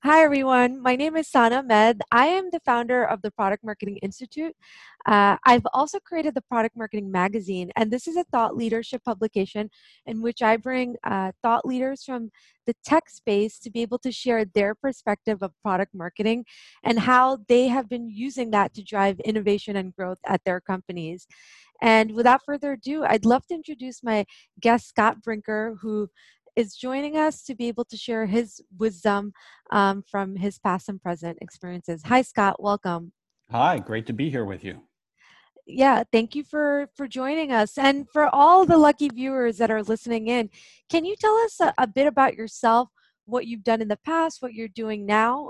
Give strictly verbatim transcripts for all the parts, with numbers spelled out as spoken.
Hi, everyone. My name is Sana Med. I am the founder of the Product Marketing Institute. Uh, I've also created the Product Marketing Magazine, and this is a thought leadership publication in which I bring uh, thought leaders from the tech space to be able to share their perspective of product marketing and how they have been using that to drive innovation and growth at their companies. And without further ado, I'd love to introduce my guest, Scott Brinker, who is joining us to be able to share his wisdom um, from his past and present experiences. Hi, Scott. Welcome. Hi, great to be here with you. Yeah, thank you for for joining us. And for all the lucky viewers that are listening in, can you tell us a, a bit about yourself, what you've done in the past, what you're doing now?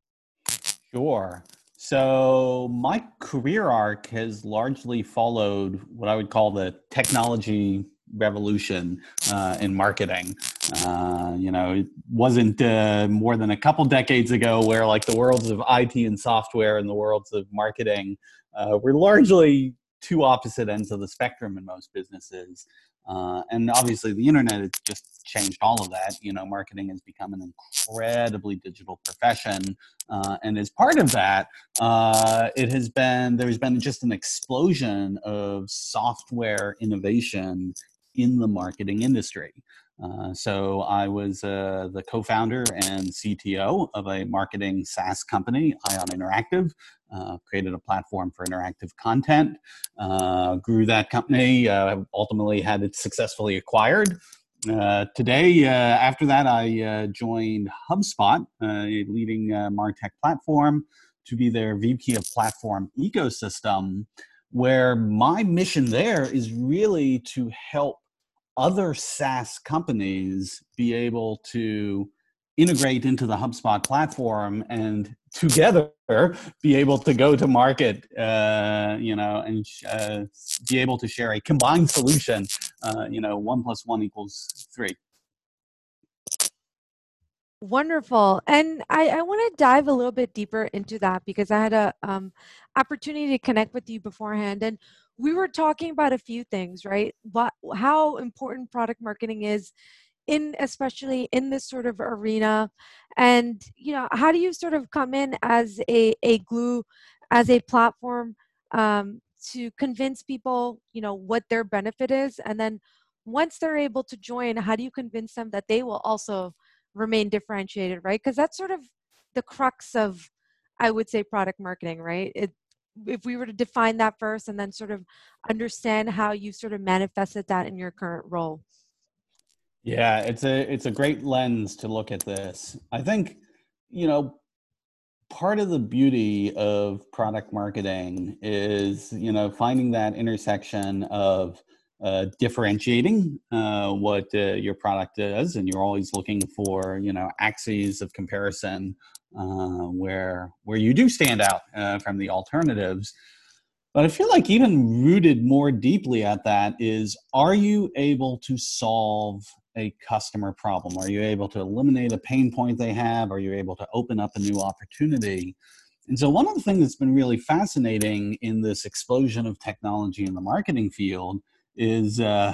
Sure. So, my career arc has largely followed what I would call the technology revolution uh, in marketing. Uh, you know, it wasn't uh, more than a couple decades ago where, like, the worlds of I T and software and the worlds of marketing uh, were largely two opposite ends of the spectrum in most businesses. Uh, and obviously, the internet has just changed all of that. You know, marketing has become an incredibly digital profession. Uh, and as part of that, uh, it has been there's been just an explosion of software innovation in the marketing industry. Uh, so I was uh, the co-founder and C T O of a marketing SaaS company, Ion Interactive. Uh, created a platform for interactive content. Uh, grew that company. Uh, ultimately, had it successfully acquired. Uh, today, uh, after that, I uh, joined HubSpot, uh, a leading uh, MarTech platform, to be their V P of Platform Ecosystem, where my mission there is really to help other SaaS companies be able to integrate into the HubSpot platform and together be able to go to market, uh, you know, and uh, be able to share a combined solution. Uh, you know, one plus one equals three. Wonderful. And I, I want to dive a little bit deeper into that because I had a um, opportunity to connect with you beforehand. And we were talking about a few things, right? What, how important product marketing is in, especially in this sort of arena. And, you know, how do you sort of come in as a, a glue, as a platform um, to convince people, you know, what their benefit is? And then once they're able to join, how do you convince them that they will also remain differentiated, right? Because that's sort of the crux of, I would say, product marketing, right? It, if we were to define that first and then sort of understand how you sort of manifested that in your current role. Yeah, it's a it's a great lens to look at this. I think, you know, part of the beauty of product marketing is, you know, finding that intersection of uh, differentiating uh, what uh, your product does, and you're always looking for, you know, axes of comparison uh, where where you do stand out uh, from the alternatives. But I feel like even rooted more deeply at that is, are you able to solve a customer problem? Are you able to eliminate a pain point they have? Are you able to open up a new opportunity? And so one of the things that's been really fascinating in this explosion of technology in the marketing field is uh,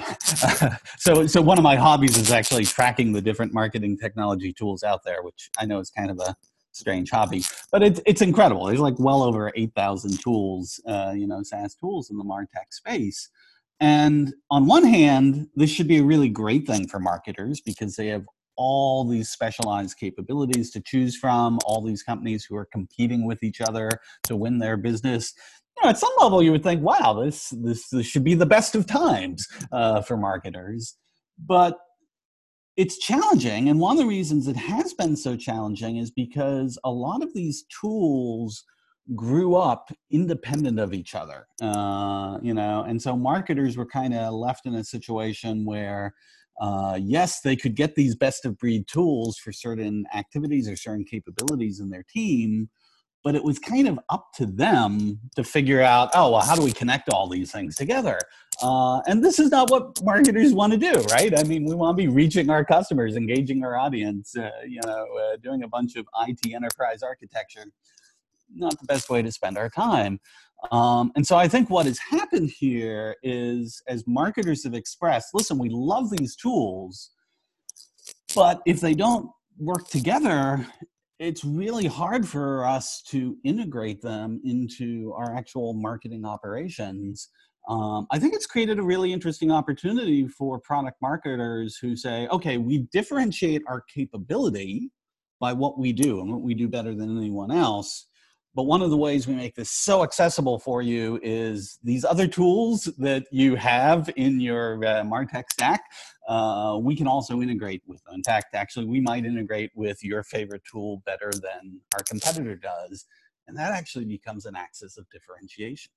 so so one of my hobbies is actually tracking the different marketing technology tools out there, which I know is kind of a strange hobby, but it's it's incredible. There's like well over eight thousand tools, uh, you know, SaaS tools in the MarTech space. And on one hand, this should be a really great thing for marketers because they have all these specialized capabilities to choose from, all these companies who are competing with each other to win their business. You know, at some level, you would think, wow, this this, this should be the best of times uh, for marketers. But it's challenging. And one of the reasons it has been so challenging is because a lot of these tools grew up independent of each other, uh, you know, and so marketers were kind of left in a situation where, uh, yes, they could get these best of breed tools for certain activities or certain capabilities in their team, but it was kind of up to them to figure out, oh, well, how do we connect all these things together? Uh, and this is not what marketers want to do, right? I mean, we want to be reaching our customers, engaging our audience, uh, you know, uh, doing a bunch of I T enterprise architecture. Not the best way to spend our time. Um, and so I think what has happened here is, as marketers have expressed, listen, we love these tools, but if they don't work together, it's really hard for us to integrate them into our actual marketing operations. Um, I think it's created a really interesting opportunity for product marketers who say, okay, we differentiate our capability by what we do and what we do better than anyone else. But one of the ways we make this so accessible for you is these other tools that you have in your uh, MarTech stack. Uh, we can also integrate with them. In fact, actually, we might integrate with your favorite tool better than our competitor does. And that actually becomes an axis of differentiation.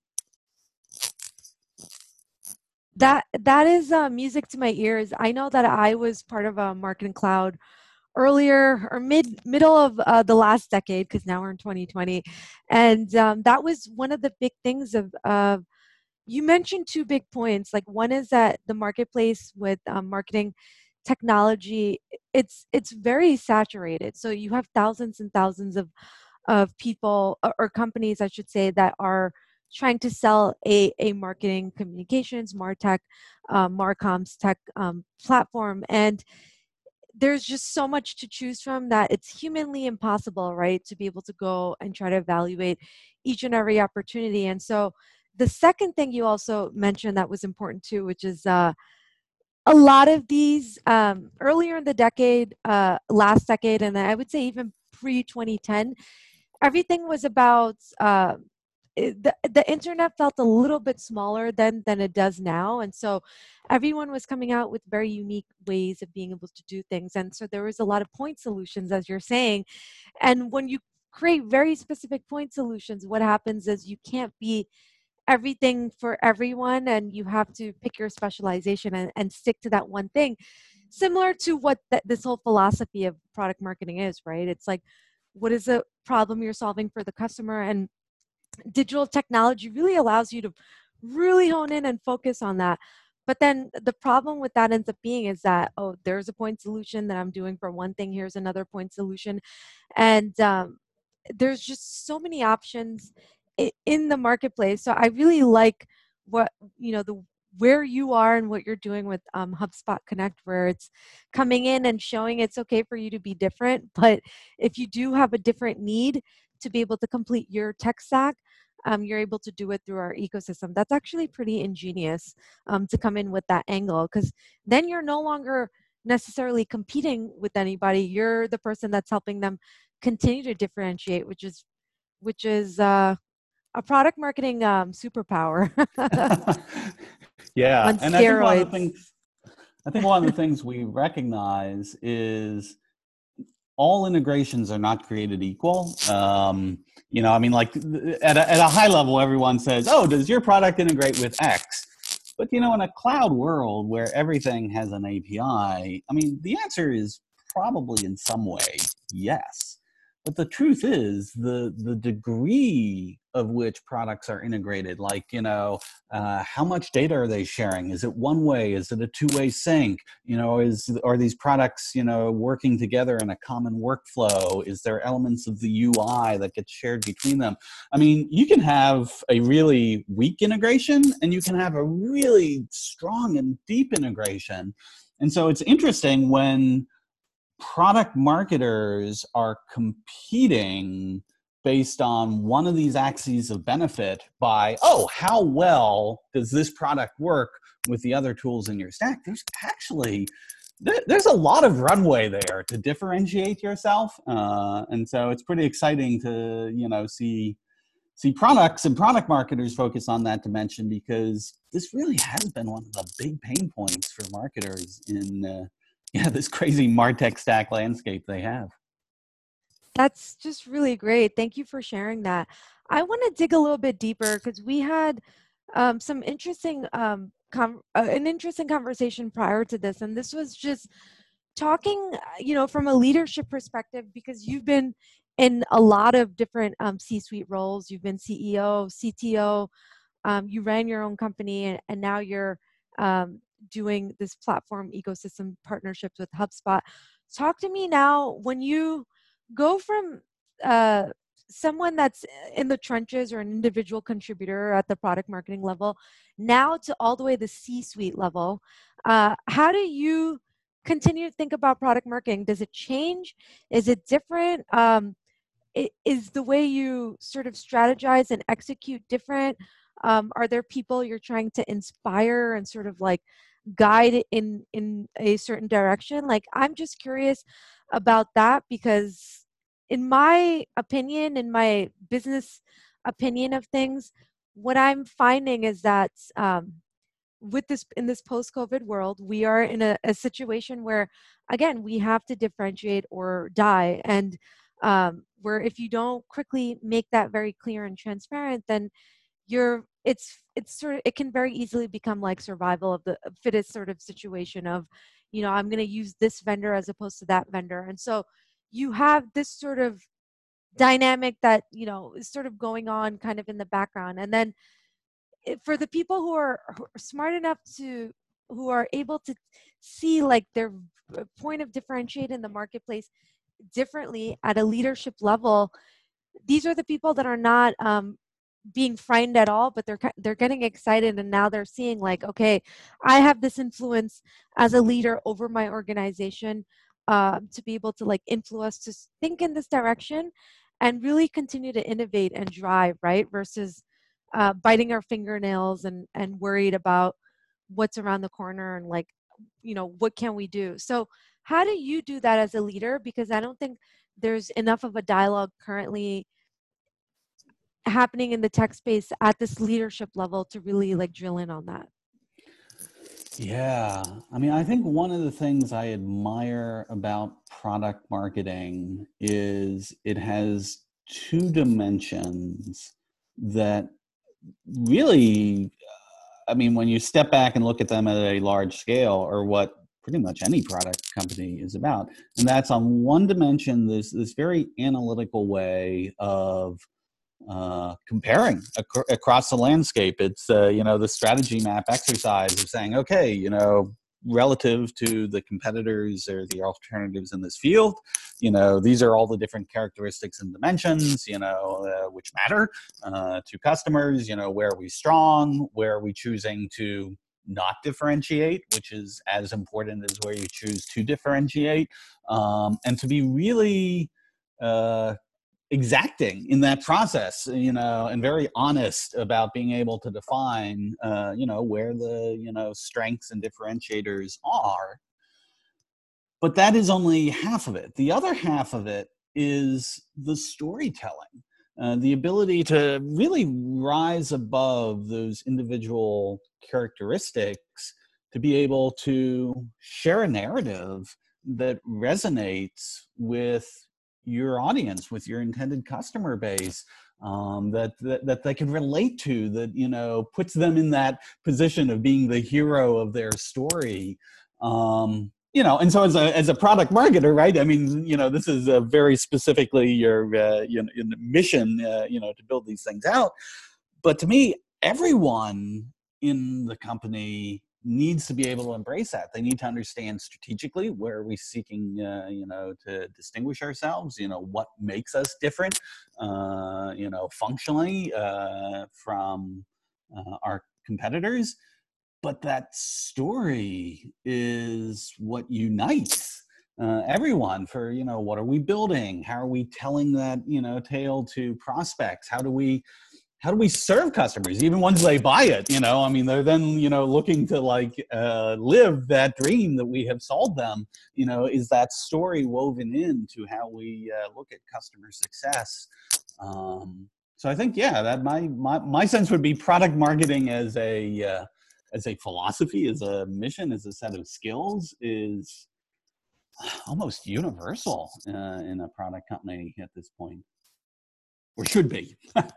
That that is uh, music to my ears. I know that I was part of a marketing cloud earlier or mid middle of uh, the last decade, because now we're in twenty twenty, and um, that was one of the big things of of you mentioned two big points. Like, one is that the marketplace with um, marketing technology, it's it's very saturated. So you have thousands and thousands of of people, or, or companies, I should say, that are trying to sell a, a marketing communications, MarTech, uh, Marcom's tech um, platform. And there's just so much to choose from that it's humanly impossible, right, to be able to go and try to evaluate each and every opportunity. And so the second thing you also mentioned that was important too, which is uh, a lot of these um, earlier in the decade, uh, last decade, and I would say even pre twenty ten, everything was about uh, it- the, the internet felt a little bit smaller than than it does now, and so everyone was coming out with very unique ways of being able to do things, and so there was a lot of point solutions, as you're saying. And when you create very specific point solutions, what happens is you can't be everything for everyone, and you have to pick your specialization and, and stick to that one thing, similar to what th- this whole philosophy of product marketing is, right? It's like, what is the problem you're solving for the customer? And digital technology really allows you to really hone in and focus on that. But then the problem with that ends up being is that, oh, there's a point solution that I'm doing for one thing, here's another point solution. And um, there's just so many options i- in the marketplace. So I really like what, you know, the where you are and what you're doing with um, HubSpot Connect, where it's coming in and showing it's okay for you to be different. But if you do have a different need to be able to complete your tech stack, um, you're able to do it through our ecosystem. That's actually pretty ingenious, um, to come in with that angle, because then you're no longer necessarily competing with anybody. You're the person that's helping them continue to differentiate, which is which is uh, a product marketing um, superpower Yeah, on and I think one of the steroids. things I think one of the things we recognize is all integrations are not created equal. Um, you know, I mean, like at a, at a high level, everyone says, "Oh, does your product integrate with X?" But you know, in a cloud world where everything has an A P I, I mean, the answer is probably in some way yes. But the truth is, the the degree of which products are integrated, like you know, uh, how much data are they sharing? Is it one way? Is it a two way sync? You know, is are these products you know working together in a common workflow? Is there elements of the U I that get shared between them? I mean, you can have a really weak integration and you can have a really strong and deep integration. And so it's interesting when product marketers are competing based on one of these axes of benefit by, oh, how well does this product work with the other tools in your stack? There's actually there's a lot of runway there to differentiate yourself, uh, and so it's pretty exciting to you know see see products and product marketers focus on that dimension, because this really has been one of the big pain points for marketers in uh, yeah this crazy MarTech stack landscape they have. That's just really great. Thank you for sharing that. I want to dig a little bit deeper because we had um, some interesting, um, com- uh, an interesting conversation prior to this, and this was just talking, uh, you know, from a leadership perspective, because you've been in a lot of different um, C-suite roles. You've been C E O, C T O, um, you ran your own company, and, and now you're um, doing this platform ecosystem partnerships with HubSpot. Talk to me now, when you go from uh, someone that's in the trenches or an individual contributor at the product marketing level now to all the way the C-suite level. Uh, how do you continue to think about product marketing? Does it change? Is it different? Um, i- is the way you sort of strategize and execute different? Um, are there people you're trying to inspire and sort of like guide in in a certain direction? Like, I'm just curious about that because, in my opinion, in my business opinion of things, what I'm finding is that um, with this in this post-COVID world, we are in a, a situation where, again, we have to differentiate or die, and um, where if you don't quickly make that very clear and transparent, then you're it's it's sort of it can very easily become like survival of the fittest sort of situation of, you know, I'm going to use this vendor as opposed to that vendor, and so you have this sort of dynamic that, you know, is sort of going on kind of in the background, and then it, for the people who are, who are smart enough to who are able to see like their v- point of differentiate in the marketplace differently at a leadership level, these are the people that are not um, being frightened at all, but they're ki- they're getting excited, and now they're seeing like, okay, I have this influence as a leader over my organization, um, to be able to like influence to s- think in this direction and really continue to innovate and drive, right? Versus uh, biting our fingernails and and worried about what's around the corner and like, you know, what can we do? So how do you do that as a leader? Because I don't think there's enough of a dialogue currently happening in the tech space at this leadership level to really like drill in on that. Yeah. I mean, I think one of the things I admire about product marketing is it has two dimensions that really, I mean, when you step back and look at them at a large scale, are what pretty much any product company is about. And that's on one dimension, this this very analytical way of uh, comparing ac- across the landscape. It's uh, you know, the strategy map exercise of saying, okay, you know, relative to the competitors or the alternatives in this field, you know, these are all the different characteristics and dimensions, you know, uh, which matter uh, to customers. You know, where are we strong? Where are we choosing to not differentiate, which is as important as where you choose to differentiate, um, and to be really uh, exacting in that process, you know, and very honest about being able to define, uh, you know, where the, you know, strengths and differentiators are. But that is only half of it. The other half of it is the storytelling, uh, the ability to really rise above those individual characteristics to be able to share a narrative that resonates with your audience, with your intended customer base, um, that, that that they can relate to, that, you know, puts them in that position of being the hero of their story. Um, you know, and so as a as a product marketer, right? I mean, you know, this is uh, very specifically your uh, you know, in the mission, uh, you know, to build these things out. But to me, everyone in the company needs to be able to embrace that. They need to understand strategically where are we seeking, uh, you know, to distinguish ourselves. You know, what makes us different, uh, you know, functionally uh, from uh, our competitors. But that story is what unites uh, everyone for, you know, what are we building? How are we telling that, you know, tale to prospects? How do we how do we serve customers, even once they buy it? You know, I mean, they're then, you know, looking to like uh, live that dream that we have sold them. You know, is that story woven into how we uh, look at customer success? Um, so I think, yeah, that my my my sense would be product marketing as a uh, as a philosophy, as a mission, as a set of skills is almost universal uh, in a product company at this point, or should be.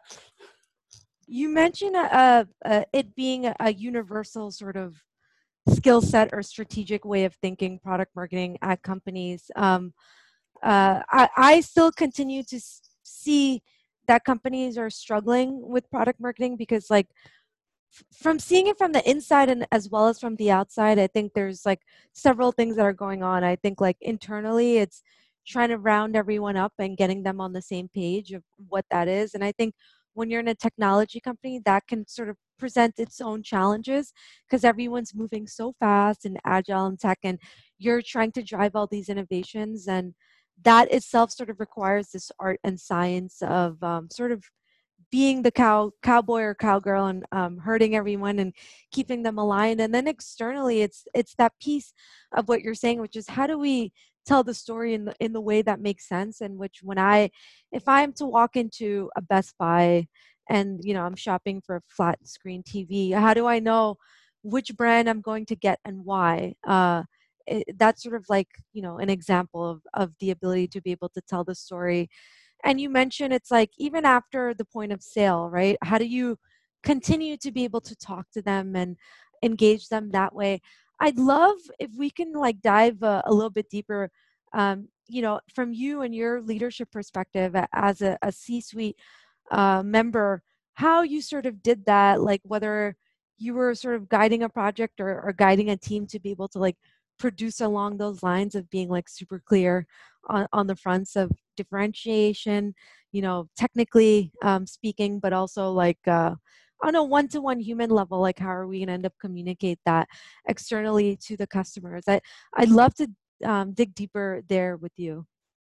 You mentioned uh, uh, it being a, a universal sort of skill set or strategic way of thinking product marketing at companies. Um, uh, I, I still continue to s- see that companies are struggling with product marketing because, like, f- from seeing it from the inside and as well as from the outside, I think there's like several things that are going on. I think like internally, it's trying to round everyone up and getting them on the same page of what that is. And I think when you're in a technology company, that can sort of presents its own challenges because everyone's moving so fast and agile in tech, and you're trying to drive all these innovations. And that itself sort of requires this art and science of um, sort of being the cow cowboy or cowgirl and um, herding everyone and keeping them aligned. And then externally, it's it's that piece of what you're saying, which is how do we tell the story in the in the way that makes sense. And which when I, if I'm to walk into a Best Buy and you know I'm shopping for a flat screen T V, how do I know which brand I'm going to get and why? Uh, it, that's sort of like you know an example of of the ability to be able to tell the story. And you mentioned it's like even after the point of sale, right? How do you continue to be able to talk to them and engage them that way? I'd love if we can like dive a, a little bit deeper, um, you know, from you and your leadership perspective a- as a, a C-suite uh, member, how you sort of did that, like whether you were sort of guiding a project or, or guiding a team to be able to like produce along those lines of being like super clear on, on the fronts of differentiation, you know, technically um, speaking, but also like uh, on a one-to-one human level, like how are we going to end up communicate that externally to the customers? I, I'd love to um, dig deeper there with you.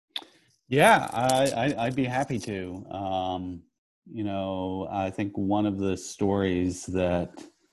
Yeah, I, I, I'd be happy to. Um, you know, I think one of the stories that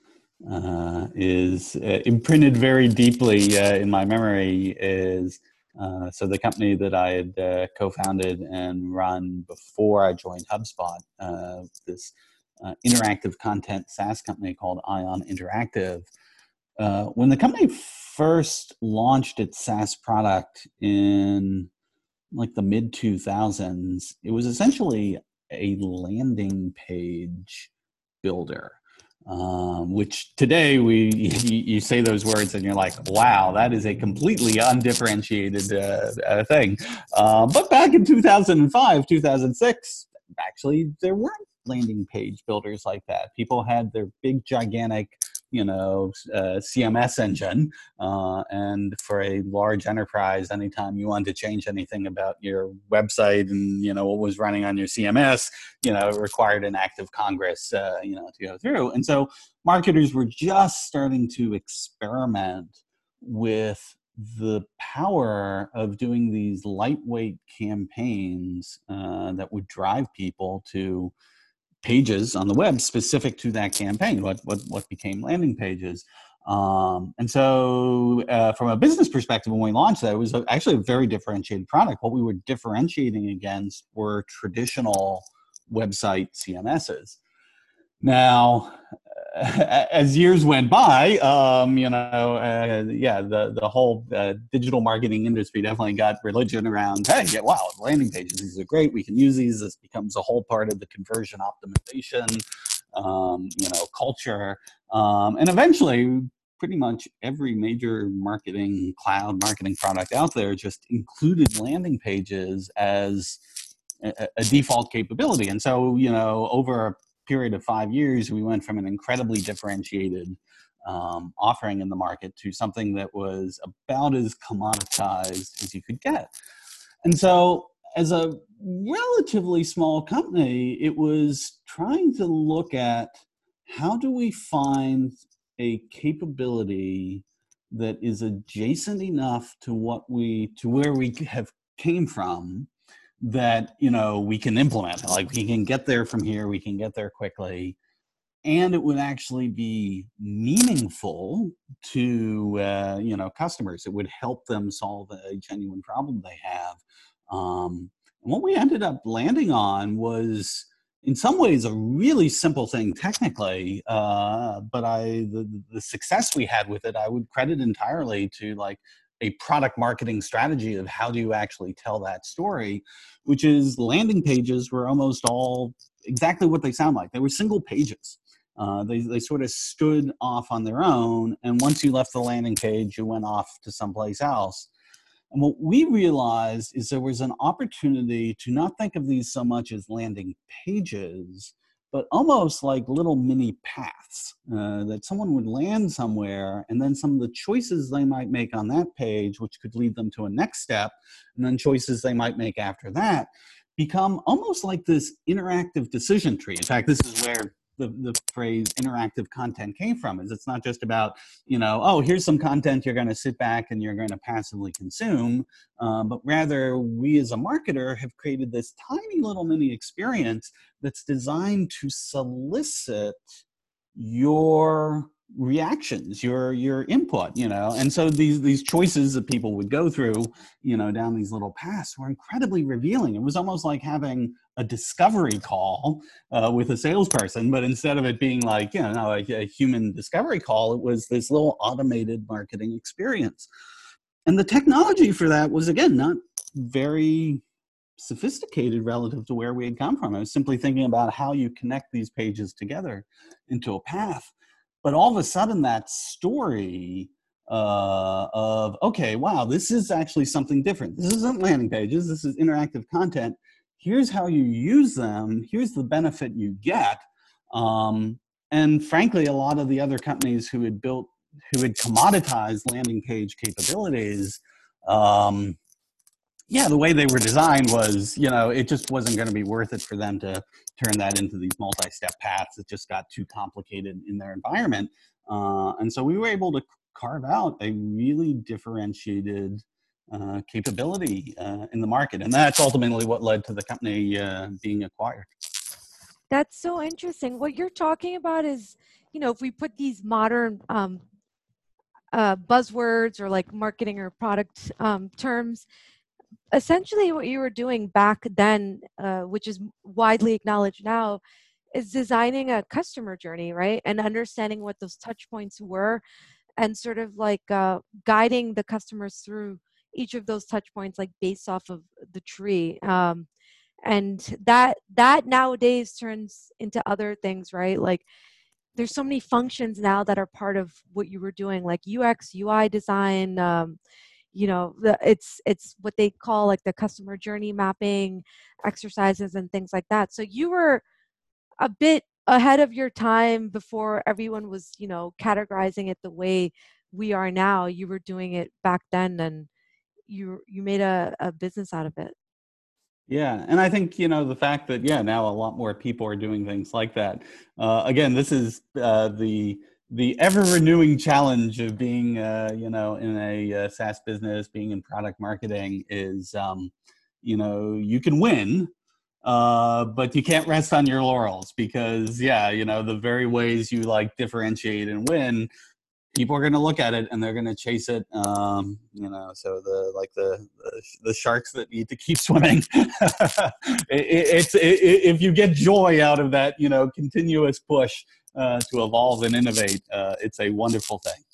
uh, is uh, imprinted very deeply uh, in my memory is uh, so the company that I had uh, co-founded and run before I joined HubSpot, uh, this uh, interactive content SaaS company called Ion Interactive. Uh, when the company first launched its SaaS product in like the mid two thousands, it was essentially a landing page builder, um, which today we you, you say those words and you're like, wow, that is a completely undifferentiated uh, uh, thing. Uh, but back in two thousand five, two thousand six, actually there weren't landing page builders like that. People had their big, gigantic, you know, uh, C M S engine. Uh, and for a large enterprise, anytime you wanted to change anything about your website and, you know, what was running on your C M S, you know, it required an act of Congress, uh, you know, to go through. And so marketers were just starting to experiment with the power of doing these lightweight campaigns uh, that would drive people to pages on the web specific to that campaign, what what what became landing pages. Um, and so uh, from a business perspective, when we launched that, it was actually a very differentiated product. What we were differentiating against were traditional website C M Ss. Now, as years went by, um, you know, uh, yeah, the the whole uh, digital marketing industry definitely got religion around. Hey, yeah, wow, landing pages, these are great. We can use these. This becomes a whole part of the conversion optimization, um, you know, culture, um, and eventually, pretty much every major marketing cloud marketing product out there just included landing pages as a, a default capability. And so, you know, over a period of five years, we went from an incredibly differentiated um, offering in the market to something that was about as commoditized as you could get. And so, as a relatively small company, it was trying to look at how do we find a capability that is adjacent enough to what we to where we have came from, that you know we can implement. Like we can get there from here, we can get there quickly, and it would actually be meaningful to uh, you know customers. It would help them solve a genuine problem they have. Um, and what we ended up landing on was, in some ways, a really simple thing technically, uh, but I the, the success we had with it, I would credit entirely to like a product marketing strategy of how do you actually tell that story, which is landing pages were almost all exactly what they sound like. They were single pages. Uh, they, they sort of stood off on their own, and once you left the landing page, you went off to someplace else. And what we realized is there was an opportunity to not think of these so much as landing pages, but almost like little mini paths, uh, that someone would land somewhere, and then some of the choices they might make on that page, which could lead them to a next step, and then choices they might make after that, become almost like this interactive decision tree. In fact, this is where the, the phrase interactive content came from. Is it's not just about, you know, oh, here's some content you're going to sit back and you're going to passively consume, um, but rather we as a marketer have created this tiny little mini experience that's designed to solicit your reactions, your your input, you know. And so these these choices that people would go through, you know, down these little paths were incredibly revealing. It was almost like having a discovery call uh, with a salesperson, but instead of it being like, you know, a, a human discovery call, it was this little automated marketing experience. And the technology for that was, again, not very sophisticated relative to where we had come from. I was simply thinking about how you connect these pages together into a path. But all of a sudden, that story uh, of, okay, wow, this is actually something different. This isn't landing pages. This is interactive content. Here's how you use them. Here's the benefit you get. Um, and frankly, a lot of the other companies who had built, who had commoditized landing page capabilities, um, yeah, the way they were designed was, you know, it just wasn't going to be worth it for them to turn that into these multi-step paths. It just got too complicated in their environment. Uh, and so we were able to carve out a really differentiated uh, capability uh, in the market. And that's ultimately what led to the company uh, being acquired. That's so interesting. What you're talking about is, you know, if we put these modern um, uh, buzzwords or like marketing or product um, terms, essentially what you were doing back then, uh, which is widely acknowledged now, is designing a customer journey, right? And understanding what those touch points were and sort of like uh, guiding the customers through each of those touch points, like based off of the tree. Um, and that that nowadays turns into other things, right? Like there's so many functions now that are part of what you were doing, like U X, U I design, um, you know, the, it's it's what they call like the customer journey mapping exercises and things like that. So you were a bit ahead of your time before everyone was, you know, categorizing it the way we are now. You were doing it back then, and you you made a, a business out of it. Yeah, and I think, you know, the fact that, yeah, now a lot more people are doing things like that. Uh, again, this is uh, the the ever renewing challenge of being, uh, you know, in a uh, SaaS business, being in product marketing is, um, you know, you can win, uh, but you can't rest on your laurels because, yeah, you know, the very ways you like differentiate and win, people are going to look at it and they're going to chase it. Um, you know, so the like the, the the sharks that need to keep swimming. it, it's it, if you get joy out of that, you know, continuous push uh, to evolve and innovate, uh, it's a wonderful thing.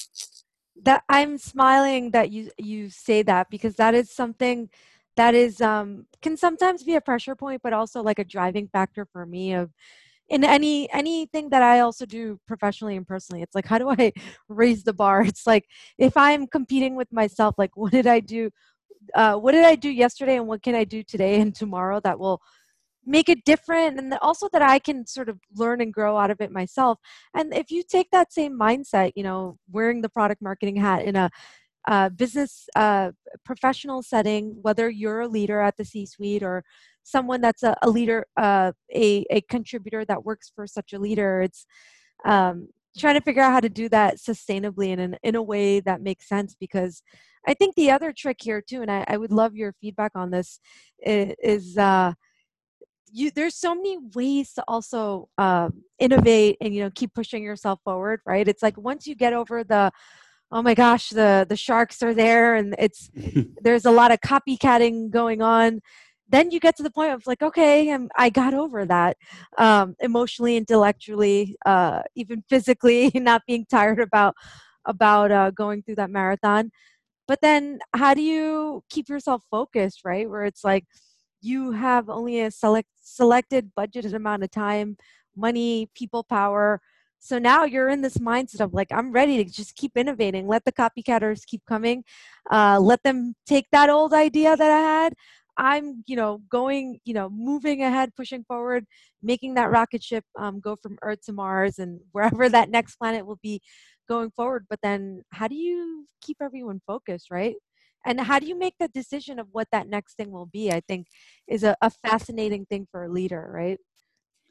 That I'm smiling that you you say that, because that is something that is um, can sometimes be a pressure point, but also like a driving factor for me of in any anything that I also do professionally and personally. It's like, how do I raise the bar? It's like if I'm competing with myself, like what did I do? Uh, what did I do yesterday, and what can I do today and tomorrow that will make it different, and also that I can sort of learn and grow out of it myself. And if you take that same mindset, you know, wearing the product marketing hat in a uh, business uh, professional setting, whether you're a leader at the C-suite or someone that's a, a leader, uh, a, a contributor that works for such a leader, it's um, trying to figure out how to do that sustainably and in, in a way that makes sense. Because I think the other trick here too, and I, I would love your feedback on this, i- is uh, you there's so many ways to also um, innovate and, you know, keep pushing yourself forward, right? It's like once you get over the, oh my gosh, the the sharks are there and it's there's a lot of copycatting going on, then you get to the point of like, okay, I'm, I got over that, um, emotionally, intellectually, uh, even physically, not being tired about about uh, going through that marathon. But then how do you keep yourself focused, right? Where it's like you have only a select selected budgeted amount of time, money, people power. So now you're in this mindset of like, I'm ready to just keep innovating. Let the copycatters keep coming. Uh, let them take that old idea that I had. I'm, you know, going, you know, moving ahead, pushing forward, making that rocket ship um, go from Earth to Mars and wherever that next planet will be going forward. But then how do you keep everyone focused, right? And how do you make the decision of what that next thing will be? I think is a, a fascinating thing for a leader, right?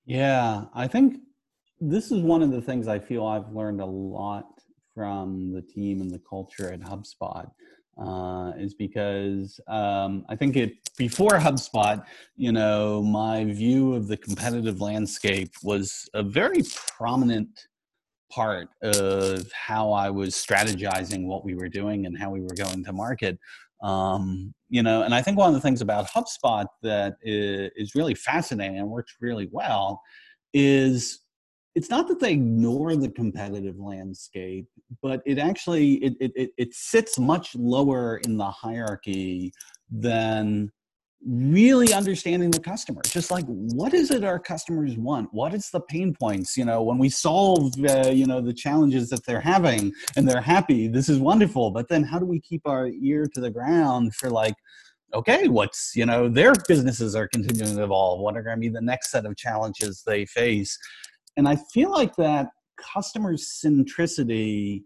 Yeah, I think this is one of the things I feel I've learned a lot from the team and the culture at HubSpot. Uh, is because um, I think it before HubSpot, you know, my view of the competitive landscape was a very prominent part of how I was strategizing what we were doing and how we were going to market. Um, you know, and I think one of the things about HubSpot that is, is really fascinating and works really well is it's not that they ignore the competitive landscape, but it actually it, it, it sits much lower in the hierarchy than really understanding the customer. Just like, what is it our customers want? What is the pain points? You know, when we solve uh, you know, the challenges that they're having and they're happy, this is wonderful, but then how do we keep our ear to the ground for, like, okay, what's, you know, their businesses are continuing to evolve, what are going to be the next set of challenges they face? And I feel like that customer centricity,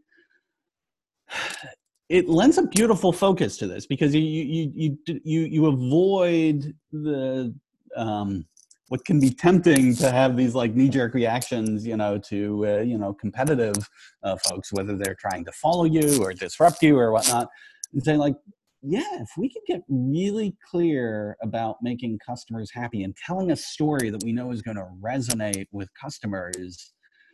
it lends a beautiful focus to this, because you you you you you avoid the um, what can be tempting to have these like knee-jerk reactions, you know, to uh, you know, competitive uh, folks, whether they're trying to follow you or disrupt you or whatnot, and saying like, yeah, if we can get really clear about making customers happy and telling a story that we know is going to resonate with customers,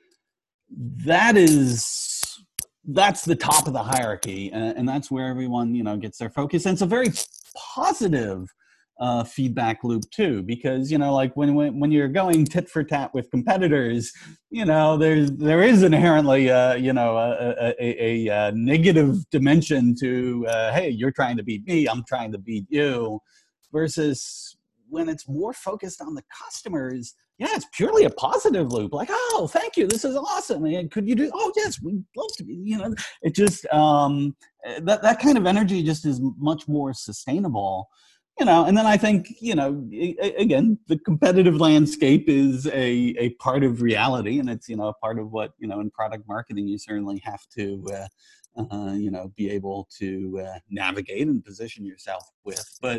that is that's the top of the hierarchy, and, and that's where everyone, you know, gets their focus. And it's a very positive uh, feedback loop too, because, you know, like when, when when you're going tit for tat with competitors, you know, there's there is inherently uh, you know, a, a, a, a negative dimension to uh, hey, you're trying to beat me, I'm trying to beat you, versus when it's more focused on the customers, yeah, it's purely a positive loop. Like, oh, thank you, this is awesome. And could you do? Oh, yes, we'd love to be. You know, it just um, that that kind of energy just is much more sustainable. You know, and then I think, you know, again, the competitive landscape is a a part of reality, and it's, you know, a part of what, you know, in product marketing you certainly have to. Uh, uh, you know, be able to uh, navigate and position yourself with, but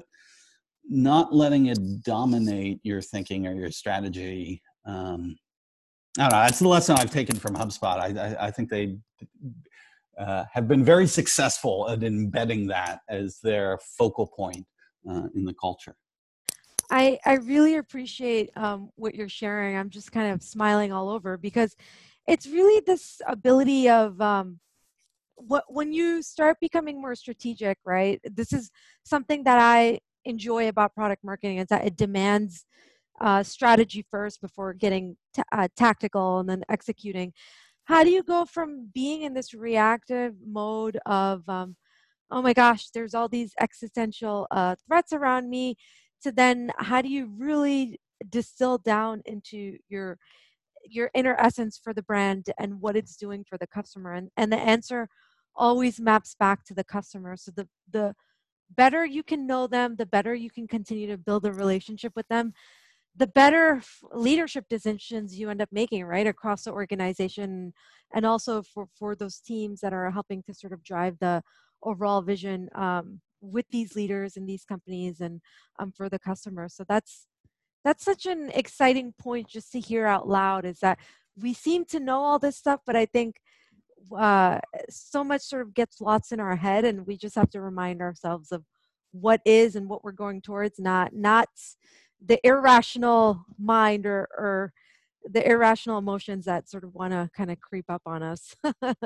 not letting it dominate your thinking or your strategy. Um, I don't know. That's the lesson I've taken from HubSpot. I, I, I think they uh, have been very successful at embedding that as their focal point uh, in the culture. I, I really appreciate um, what you're sharing. I'm just kind of smiling all over, because it's really this ability of um, what when you start becoming more strategic, right? This is something that I enjoy about product marketing, is that it demands uh, strategy first before getting t- uh, tactical and then executing. How do you go from being in this reactive mode of um, oh my gosh, there's all these existential uh, threats around me, to then how do you really distill down into your your inner essence for the brand and what it's doing for the customer? And and the answer always maps back to the customer. So the the better you can know them, the better you can continue to build a relationship with them, the better f- leadership decisions you end up making, right, across the organization, and also for for those teams that are helping to sort of drive the overall vision um, with these leaders in these companies, and um, for the customer. So that's that's such an exciting point just to hear out loud, is that we seem to know all this stuff, but I think uh, so much sort of gets lost in our head, and we just have to remind ourselves of what is and what we're going towards, not not the irrational mind, or or the irrational emotions that sort of want to kind of creep up on us.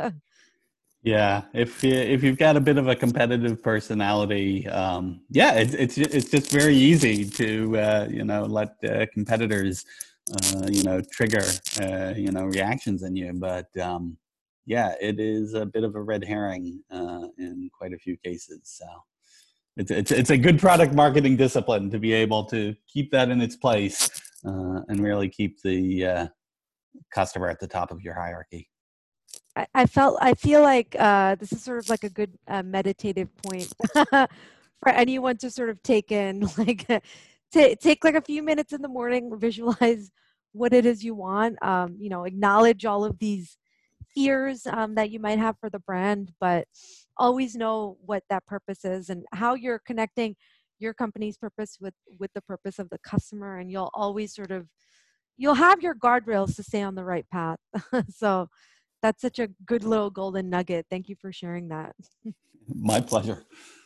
Yeah, if you, if you've got a bit of a competitive personality, um, yeah, it's it's ju- it's just very easy to uh, you know, let uh, competitors uh, you know, trigger uh, you know, reactions in you. But um, yeah, it is a bit of a red herring uh, in quite a few cases. So it's it's it's a good product marketing discipline to be able to keep that in its place uh, and really keep the uh, customer at the top of your hierarchy. I, I felt I feel like uh, this is sort of like a good uh, meditative point for anyone to sort of take in, like ta take like a few minutes in the morning, visualize what it is you want. Um, you know, acknowledge all of these fears um, that you might have for the brand, but always know what that purpose is and how you're connecting your company's purpose with with the purpose of the customer, and you'll always sort of, you'll have your guardrails to stay on the right path. So that's such a good little golden nugget. Thank you for sharing that. My pleasure.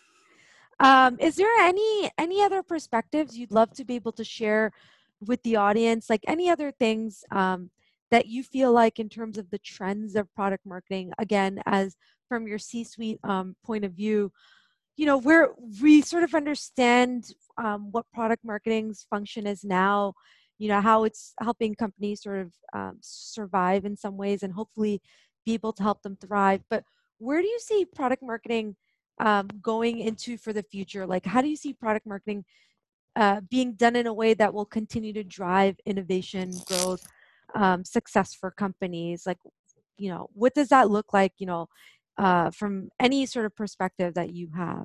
Um, is there any any other perspectives you'd love to be able to share with the audience? Like any other things um, that you feel like in terms of the trends of product marketing, again, as from your C-suite um, point of view, you know, where we sort of understand um, what product marketing's function is now, you know, how it's helping companies sort of um, survive in some ways and hopefully be able to help them thrive. But where do you see product marketing um, going into for the future? Like, how do you see product marketing uh, being done in a way that will continue to drive innovation, growth, um, success for companies? Like, you know, what does that look like, you know, uh, from any sort of perspective that you have?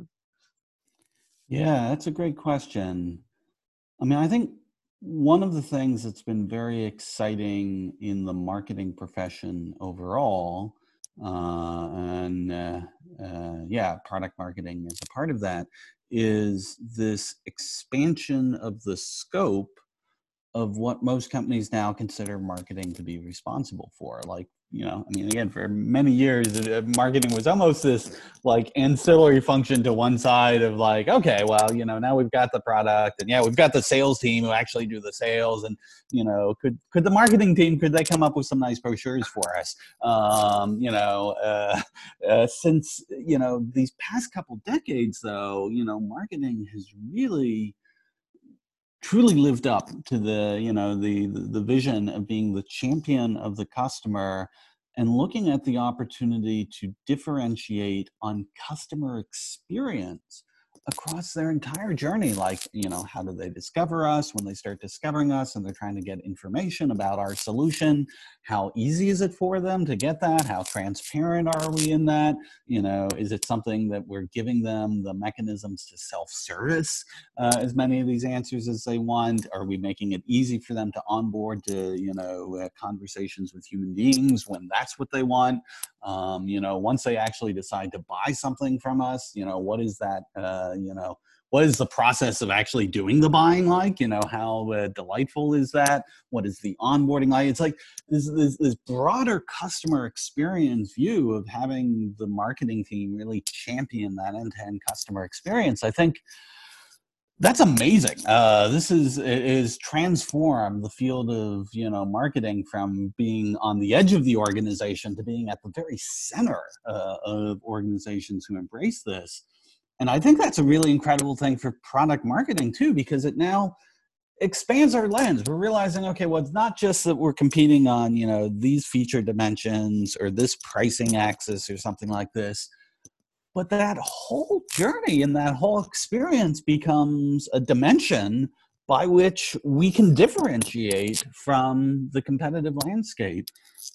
Yeah, that's a great question. I mean, I think one of the things that's been very exciting in the marketing profession overall, uh, and uh, uh, yeah, product marketing is a part of that, is this expansion of the scope of what most companies now consider marketing to be responsible for. Like, you know, I mean, again, for many years, uh, marketing was almost this like ancillary function to one side of like, okay, well, you know, now we've got the product, and yeah, we've got the sales team who actually do the sales, and you know, could could the marketing team, could they come up with some nice brochures for us? Um, you know, uh, uh, since you know these past couple decades, though, you know, marketing has really truly lived up to the you know the, the the vision of being the champion of the customer and looking at the opportunity to differentiate on customer experience across their entire journey. Like, you know, how do they discover us? When they start discovering us and they're trying to get information about our solution, how easy is it for them to get that? How transparent are we in that? You know, is it something that we're giving them the mechanisms to self-service uh, as many of these answers as they want? Are we making it easy for them to onboard to, you know, uh, conversations with human beings when that's what they want? Um, you know, once they actually decide to buy something from us, you know, what is that, uh, you know, what is the process of actually doing the buying like? You know, how uh, delightful is that? What is the onboarding like? It's like this, this, this broader customer experience view of having the marketing team really champion that end-to-end customer experience. I think that's amazing. Uh, this is is transformed the field of you know marketing from being on the edge of the organization to being at the very center uh, of organizations who embrace this. And I think that's a really incredible thing for product marketing too, because it now expands our lens. We're realizing, okay, well, it's not just that we're competing on you know these feature dimensions or this pricing axis or something like this, but that whole journey and that whole experience becomes a dimension by which we can differentiate from the competitive landscape.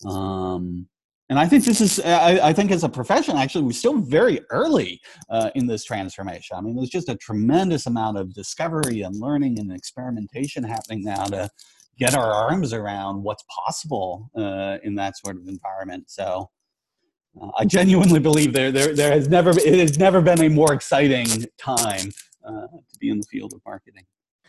Um, and I think this is, I, I think as a profession, actually, we're still very early uh, in this transformation. I mean, there's just a tremendous amount of discovery and learning and experimentation happening now to get our arms around what's possible uh, in that sort of environment. So, uh, I genuinely believe there, there, there has never, it has never been a more exciting time uh, to be in the field of marketing.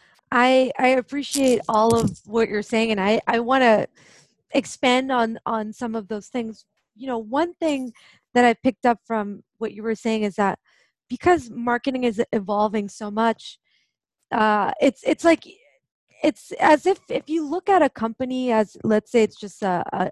I I appreciate all of what you're saying, and I I want to expand on on some of those things. You know, one thing that I picked up from what you were saying is that because marketing is evolving so much, uh, it's it's like it's as if if you look at a company as, let's say, it's just a, a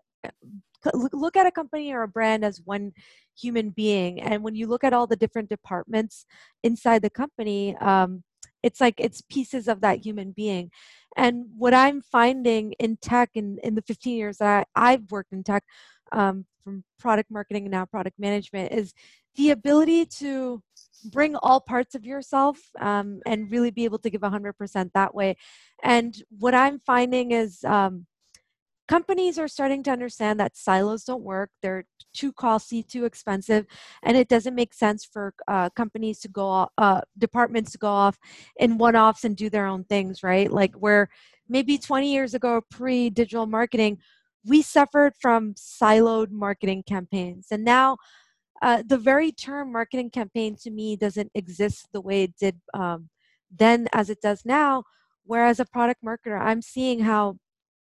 look at a company or a brand as one human being, and when you look at all the different departments inside the company, um, it's like it's pieces of that human being. And what I'm finding in tech, in, in the fifteen years that I, I've worked in tech, um, from product marketing and now product management, is the ability to bring all parts of yourself, um, and really be able to give one hundred percent that way. And what I'm finding is um, companies are starting to understand that silos don't work. They're too costly, too expensive, and it doesn't make sense for uh, companies to go, off, uh, departments to go off in one-offs and do their own things, right? Like where maybe twenty years ago, pre-digital marketing, we suffered from siloed marketing campaigns. And now uh, the very term marketing campaign to me doesn't exist the way it did um, then as it does now. Whereas a product marketer, I'm seeing how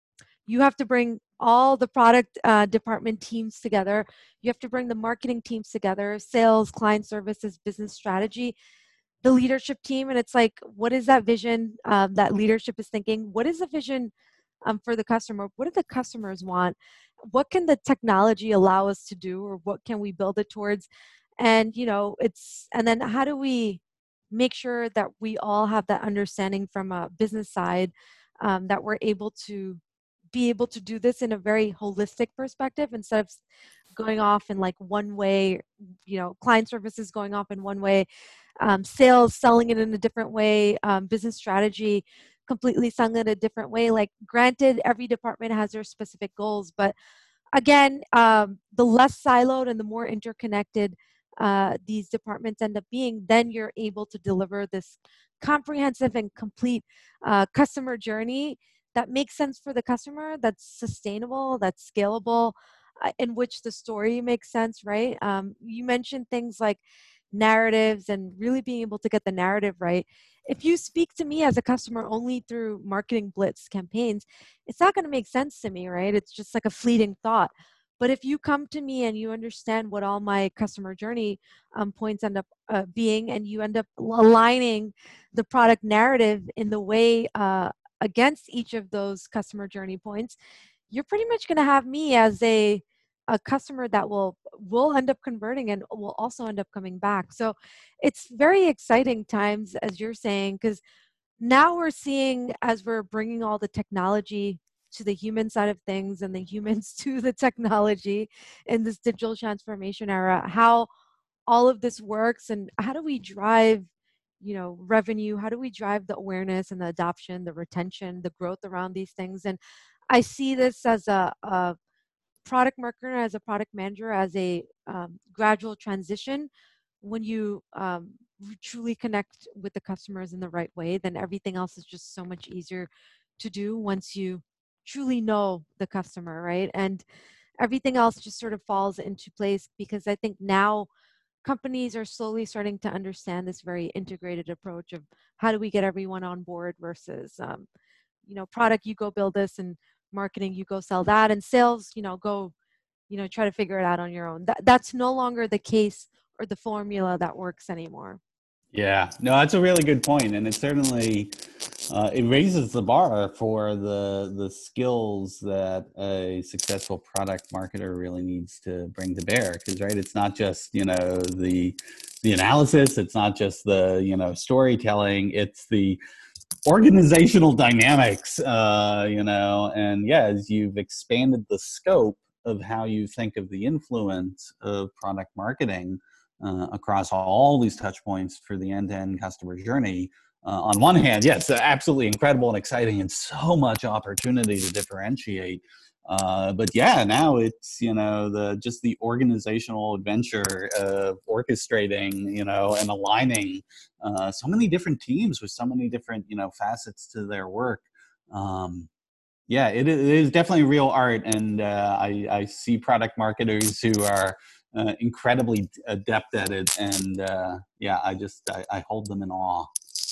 You have to bring all the product uh, department teams together. You have to bring the marketing teams together, sales, client services, business strategy, the leadership team. And it's like, what is that vision um, that leadership is thinking? What is the vision um, for the customer? What do the customers want? What can the technology allow us to do, or what can we build it towards? And, you know, it's, and then how do we make sure that we all have that understanding from a business side, um, that we're able to be able to do this in a very holistic perspective instead of going off in like one way, you know, client services going off in one way, um, sales selling it in a different way, um, business strategy completely selling it a different way. Like, granted, every department has their specific goals, but again, um, the less siloed and the more interconnected uh, these departments end up being, then you're able to deliver this comprehensive and complete uh, customer journey that makes sense for the customer, that's sustainable, that's scalable, uh, in which the story makes sense, right? Um, you mentioned things like narratives and really being able to get the narrative right. If you speak to me as a customer only through marketing blitz campaigns, it's not going to make sense to me, right? It's just like a fleeting thought. But if you come to me and you understand what all my customer journey um, points end up uh, being, and you end up aligning the product narrative in the way uh, against each of those customer journey points, you're pretty much going to have me as a a customer that will will end up converting and will also end up coming back. So it's very exciting times, as you're saying, because now we're seeing, as we're bringing all the technology to the human side of things and the humans to the technology in this digital transformation era, how all of this works and how do we drive, you know, revenue, how do we drive the awareness and the adoption, the retention, the growth around these things. And I see this as a, a product marketer, as a product manager, as a um, gradual transition. When you um, truly connect with the customers in the right way, then everything else is just so much easier to do once you truly know the customer, right? And everything else just sort of falls into place, because I think now companies are slowly starting to understand this very integrated approach of how do we get everyone on board versus um, you know, product, you go build this, and marketing, you go sell that, and sales, you know, go, you know, try to figure it out on your own. That, that's no longer the case or the formula that works anymore. Yeah, no, that's a really good point, and it certainly uh, it raises the bar for the the skills that a successful product marketer really needs to bring to bear. Because right, it's not just, you know, the the analysis, it's not just the, you know, storytelling, it's the organizational dynamics, uh, you know, and yeah, as you've expanded the scope of how you think of the influence of product marketing uh, across all these touch points for the end-to-end customer journey. Uh, on one hand, yes, absolutely incredible and exciting, and so much opportunity to differentiate. Uh, but yeah, now it's, you know, the just the organizational adventure of orchestrating, you know, and aligning uh, so many different teams with so many different, you know, facets to their work. Um, yeah, it, it is definitely real art, and uh, I, I see product marketers who are uh, incredibly adept at it, and uh, yeah, I just I, I hold them in awe.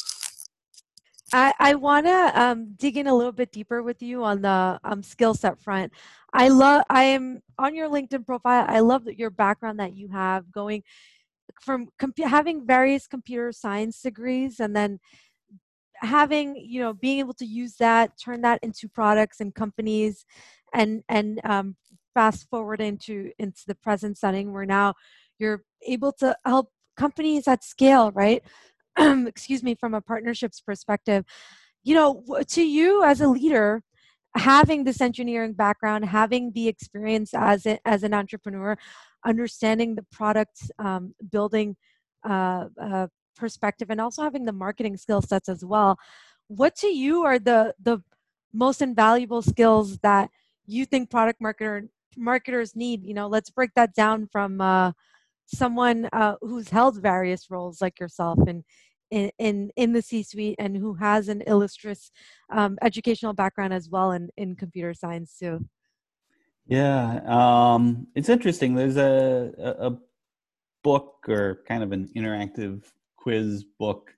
I, I want to um, dig in a little bit deeper with you on the um, skill set front. I love, I am on your LinkedIn profile. I love that your background that you have going from comp- having various computer science degrees, and then having, you know, being able to use that, turn that into products and companies, and and um, fast forward into into the present setting where now you're able to help companies at scale, right? Excuse me, from a partnerships perspective, you know, to you as a leader, having this engineering background, having the experience as a, as an entrepreneur, understanding the product um, building uh, uh, perspective, and also having the marketing skill sets as well. What to you are the the most invaluable skills that you think product marketer marketers need? You know, let's break that down from uh, someone uh, who's held various roles like yourself in in in, in the C-suite, and who has an illustrious um, educational background as well in, in computer science too. Yeah, um, it's interesting. There's a, a, a book, or kind of an interactive quiz book,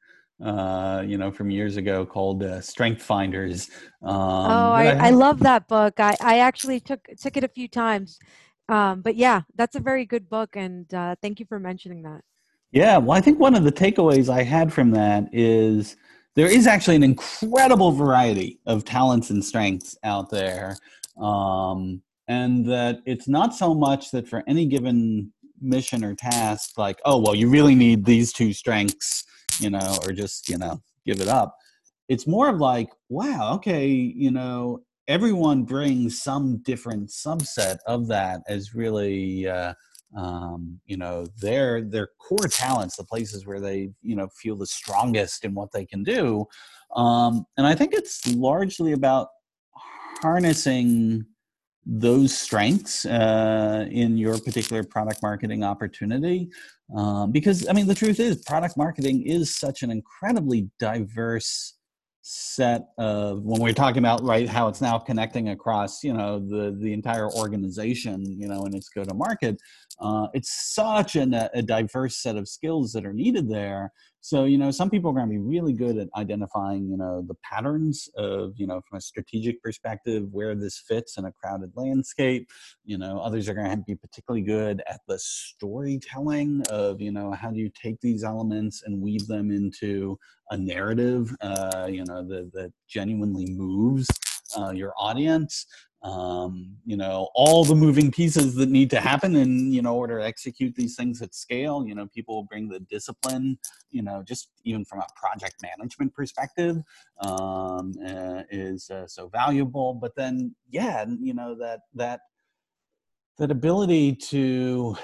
uh, you know, from years ago called uh, Strength Finders. Oh, Um, that I, I I have. love that book. I, I actually took took it a few times. Um, but yeah, that's a very good book, and uh, thank you for mentioning that. Yeah, well, I think one of the takeaways I had from that is there is actually an incredible variety of talents and strengths out there. Um, and that it's not so much that for any given mission or task, like, oh, well, you really need these two strengths, you know, or just, you know, give it up. It's more of like, wow, okay, you know, everyone brings some different subset of that as really. Uh, um, you know, their their core talents, the places where they, you know, feel the strongest in what they can do. Um, and I think it's largely about harnessing those strengths uh, in your particular product marketing opportunity. Um, because, I mean, the truth is, product marketing is such an incredibly diverse set of, when we're talking about, right, how it's now connecting across, you know, the the entire organization, you know, and its go to market. Uh, it's such an, a diverse set of skills that are needed there. So, you know, some people are going to be really good at identifying, you know, the patterns of, you know, from a strategic perspective, where this fits in a crowded landscape. You know, others are going to be particularly good at the storytelling of, you know, how do you take these elements and weave them into a narrative, uh, you know, that, that genuinely moves uh, your audience. Um, you know, all the moving pieces that need to happen in, you know, order to execute these things at scale. You know, people bring the discipline, you know, just even from a project management perspective, um, uh, is uh, so valuable. But then, yeah, you know, that that that ability to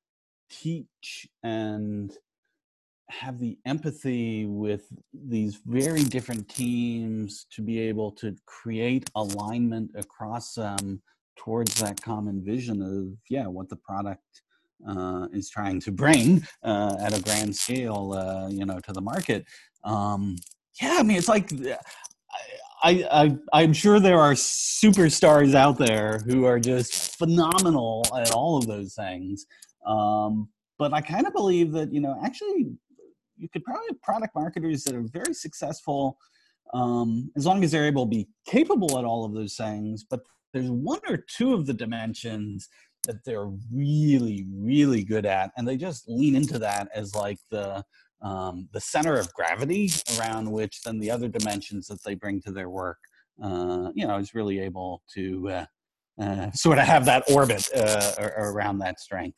teach and have the empathy with these very different teams to be able to create alignment across them towards that common vision of, yeah, what the product uh, is trying to bring uh, at a grand scale, uh, you know, to the market. Um, yeah, I mean, it's like, I, I, I'm sure there are superstars out there who are just phenomenal at all of those things. Um, but I kind of believe that, you know, actually you could probably have product marketers that are very successful, um, as long as they're able to be capable at all of those things. But there's one or two of the dimensions that they're really, really good at, and they just lean into that as like the um, the center of gravity around which then the other dimensions that they bring to their work, uh, you know, is really able to uh, uh, sort of have that orbit uh, around that strength.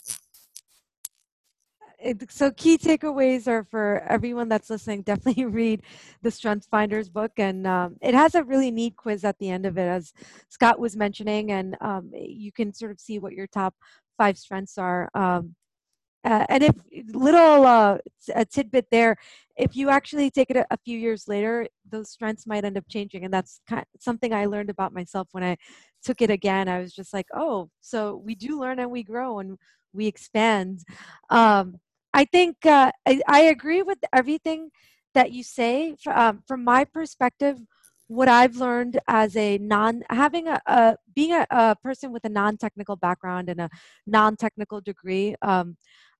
It, so key takeaways are for everyone that's listening, definitely read the Strength Finders book, and um, it has a really neat quiz at the end of it, as Scott was mentioning, and um, you can sort of see what your top five strengths are. Um, uh, and if little uh, a tidbit there, if you actually take it a, a few years later, those strengths might end up changing, and that's kind of something I learned about myself when I took it again. I was just like, oh, so we do learn and we grow and we expand. Um, I think uh, I, I agree with everything that you say. Um, from my perspective, what I've learned as a non having a, a being a, a person with a non-technical background and a non-technical degree. Um,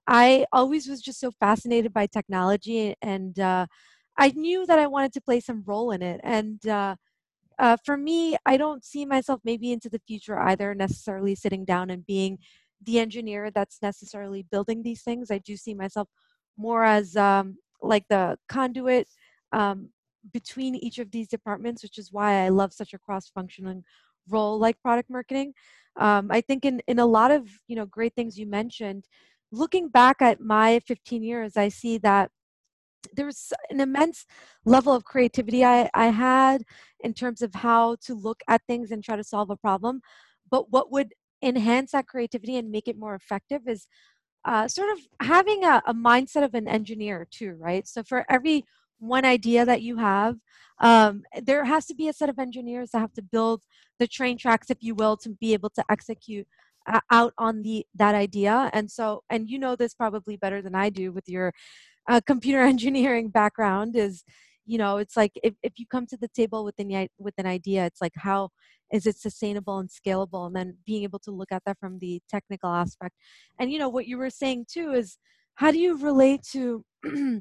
I always was just so fascinated by technology, and uh, I knew that I wanted to play some role in it. And uh, uh, for me, I don't see myself maybe into the future either necessarily sitting down and being the engineer that's necessarily building these things. I do see myself more as um, like the conduit um, between each of these departments, which is why I love such a cross-functioning role like product marketing. Um, I think in in a lot of you know great things you mentioned, looking back at my fifteen years, I see that there was an immense level of creativity I, I had in terms of how to look at things and try to solve a problem. But what would enhance that creativity and make it more effective is uh, sort of having a, a mindset of an engineer too, right? So for every one idea that you have, um, there has to be a set of engineers that have to build the train tracks, if you will, to be able to execute uh, out on the that idea. And so, and you know this probably better than I do with your uh, computer engineering background is, you know, it's like if, if you come to the table with an, i- with an idea, it's like how is it sustainable and scalable? And then being able to look at that from the technical aspect. And, you know, what you were saying too is how do you relate to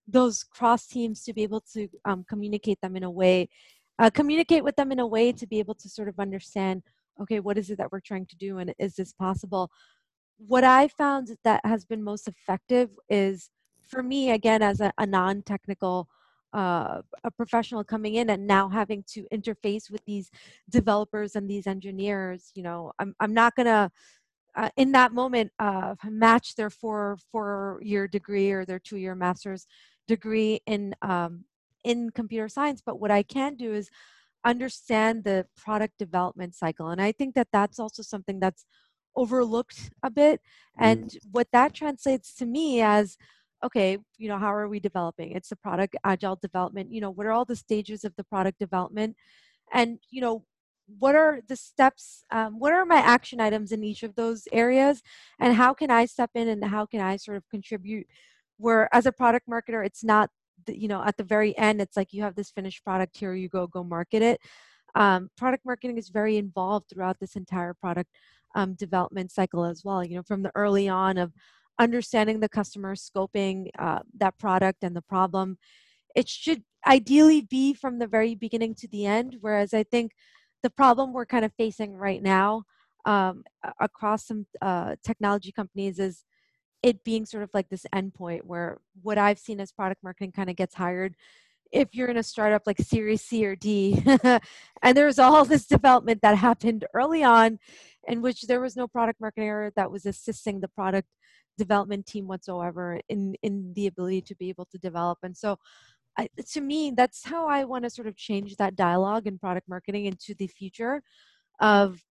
those cross teams to be able to um, communicate them in a way, uh, communicate with them in a way to be able to sort of understand, okay, what is it that we're trying to do, and is this possible? What I found that has been most effective is, for me, again, as a, a non-technical uh, a professional coming in and now having to interface with these developers and these engineers, you know, I'm, I'm not going to, uh, in that moment, uh, match their four four year degree or their two year master's degree in um, in computer science. But what I can do is understand the product development cycle. And I think that that's also something that's overlooked a bit. Mm. And what that translates to me as, okay, you know, how are we developing? It's the product agile development. You know, what are all the stages of the product development? And, you know, what are the steps? Um, what are my action items in each of those areas? And how can I step in and how can I sort of contribute? Where as a product marketer, it's not, the, you know, at the very end, it's like you have this finished product, here you go, go market it. Um, product marketing is very involved throughout this entire product um, development cycle as well. You know, from the early on of understanding the customer, scoping uh, that product and the problem. It should ideally be from the very beginning to the end. Whereas I think the problem we're kind of facing right now um, a- across some uh, technology companies is it being sort of like this endpoint where what I've seen as product marketing kind of gets hired if you're in a startup like Series C or D. And there's all this development that happened early on in which there was no product marketer that was assisting the product development team whatsoever in in the ability to be able to develop. And so I, to me, that's how I want to sort of change that dialogue in product marketing into the future of,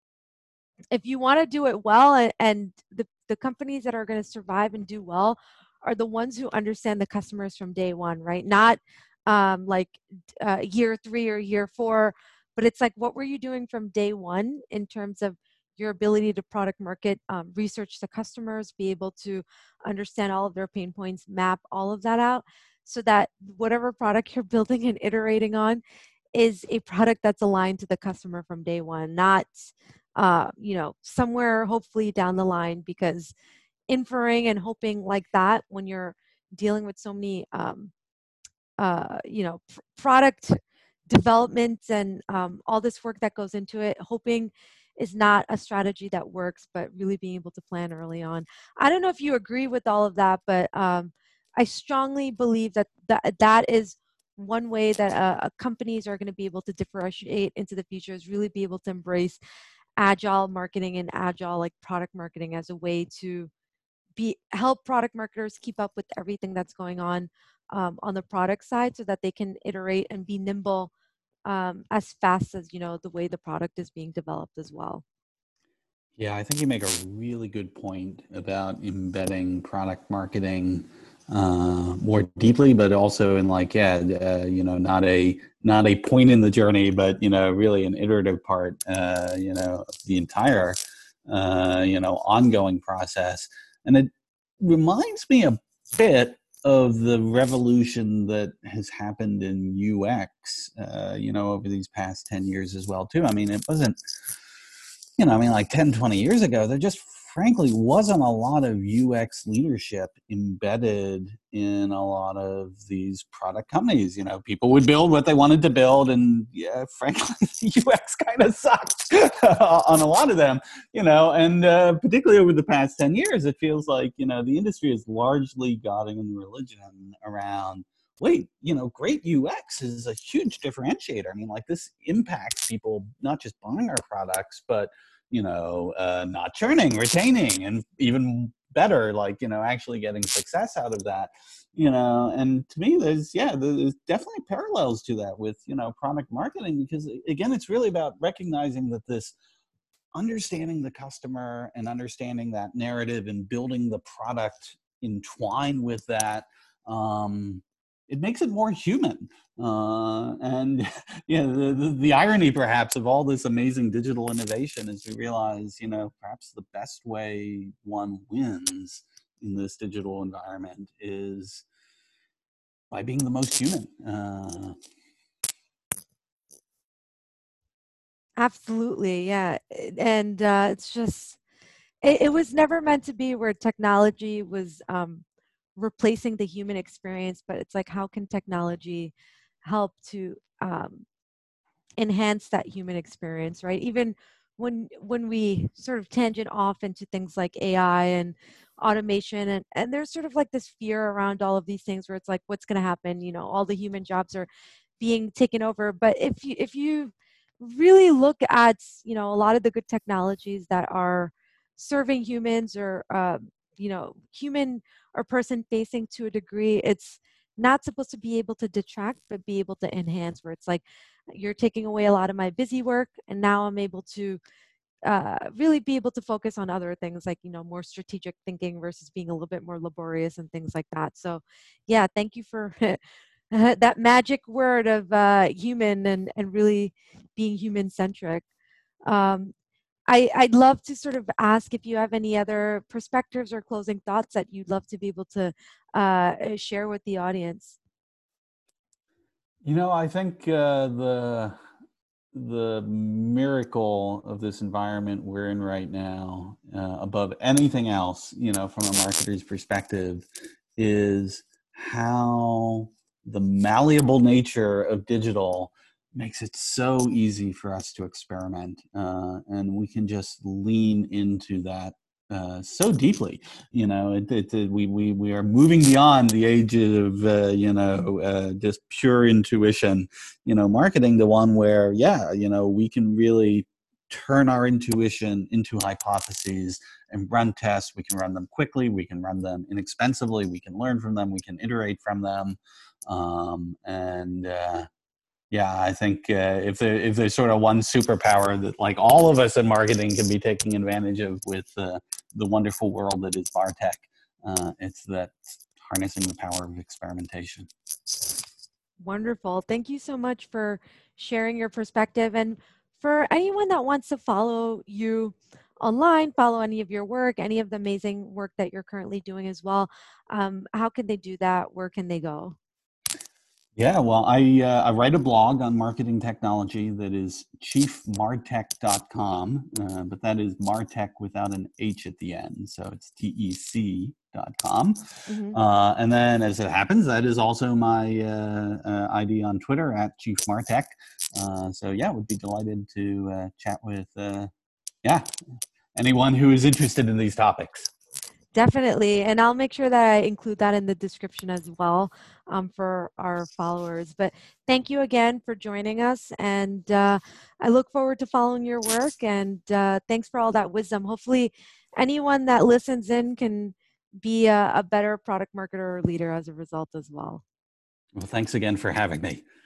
if you want to do it well, and, and the, the companies that are going to survive and do well are the ones who understand the customers from day one, right? Not um, like uh, year three or year four, but it's like, what were you doing from day one in terms of your ability to product market, um, research the customers, be able to understand all of their pain points, map all of that out so that whatever product you're building and iterating on is a product that's aligned to the customer from day one, not uh, you know, somewhere hopefully down the line, because inferring and hoping like that when you're dealing with so many, um, uh, you know, pr- product development and um, all this work that goes into it, hoping is not a strategy that works, but really being able to plan early on. I don't know if you agree with all of that, but um, I strongly believe that that, that is one way that uh, uh, companies are going to be able to differentiate into the future, is really be able to embrace agile marketing and agile like product marketing as a way to be help product marketers keep up with everything that's going on um, on the product side so that they can iterate and be nimble um, as fast as, you know, the way the product is being developed as well. Yeah, I think you make a really good point about embedding product marketing uh, more deeply, but also in like, yeah, uh, you know, not a not a point in the journey, but you know, really an iterative part, uh, you know, of the entire, uh, you know, ongoing process. And it reminds me a bit of the revolution that has happened in U X, uh, you know, over these past ten years as well, too. I mean, it wasn't, you know, I mean, like ten, twenty years ago, there just frankly wasn't a lot of U X leadership embedded in a lot of these product companies. You know, people would build what they wanted to build, and yeah, frankly, the U X kind of sucked on a lot of them, you know, and uh, particularly over the past ten years, it feels like, you know, the industry has largely gotten religion around, wait, you know, great U X is a huge differentiator. I mean, like this impacts people not just buying our products, but, you know, uh, not churning, retaining, and even better, like, you know, actually getting success out of that, you know. And to me, there's, yeah, there's definitely parallels to that with, you know, product marketing, because again, it's really about recognizing that this understanding the customer and understanding that narrative and building the product entwined with that, um, it makes it more human. Uh, and yeah, the, the, the irony perhaps of all this amazing digital innovation is we realize, you know, perhaps the best way one wins in this digital environment is by being the most human. Uh, Absolutely, yeah. And uh, it's just, it, it was never meant to be where technology was um, replacing the human experience, but it's like, how can technology help to um, enhance that human experience, right? Even when when we sort of tangent off into things like A I and automation, and and there's sort of like this fear around all of these things where it's like, what's going to happen? You know, all the human jobs are being taken over. But if you if you really look at, you know, a lot of the good technologies that are serving humans, or uh, you know, human or person facing to a degree, it's not supposed to be able to detract, but be able to enhance, where it's like, you're taking away a lot of my busy work, and now I'm able to uh, really be able to focus on other things, like, you know, more strategic thinking versus being a little bit more laborious and things like that. So yeah, thank you for that magic word of uh, human, and, and really being human centric. Um, I, I'd love to sort of ask if you have any other perspectives or closing thoughts that you'd love to be able to uh, share with the audience. You know, I think uh, the the miracle of this environment we're in right now, uh, above anything else, you know, from a marketer's perspective, is how the malleable nature of digital makes it so easy for us to experiment, uh, and we can just lean into that uh, so deeply. You know, it, it, it, we, we, we are moving beyond the age of, uh, you know, uh, just pure intuition, you know, marketing, the one where, yeah, you know, we can really turn our intuition into hypotheses and run tests. We can run them quickly. We can run them inexpensively. We can learn from them. We can iterate from them. Um, and, uh, yeah, I think uh, if there if there's sort of one superpower that like all of us in marketing can be taking advantage of with uh, the wonderful world that is MarTech, uh, it's that harnessing the power of experimentation. Wonderful. Thank you so much for sharing your perspective. And for anyone that wants to follow you online, follow any of your work, any of the amazing work that you're currently doing as well, um, how can they do that? Where can they go? Yeah, well, I uh, I write a blog on marketing technology that is chief martech dot com, uh, but that is MarTech without an H at the end, so it's T E C dot com. Mm-hmm. Uh, and then, as it happens, that is also my uh, uh, I D on Twitter at Chief Martech. Uh, so yeah, would be delighted to uh, chat with uh, yeah anyone who is interested in these topics. Definitely. And I'll make sure that I include that in the description as well, um, for our followers. But thank you again for joining us. And uh, I look forward to following your work. And uh, thanks for all that wisdom. Hopefully, anyone that listens in can be a, a better product marketer or leader as a result as well. Well, thanks again for having me.